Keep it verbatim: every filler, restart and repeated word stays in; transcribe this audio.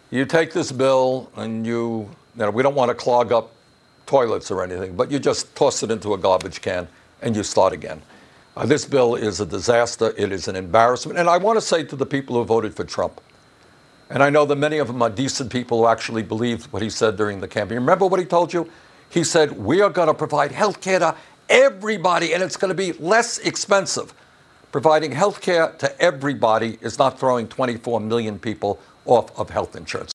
You take this bill and you, you know, we don't want to clog up toilets or anything, but you just toss it into a garbage can and you start again. Uh, this bill is a disaster. It is an embarrassment. And I want to say to the people who voted for Trump, and I know that many of them are decent people who actually believed what he said during the campaign. Remember what he told you? He said, we are going to provide health care to everybody, and it's going to be less expensive. Providing health care to everybody is not throwing twenty-four million people off of health insurance.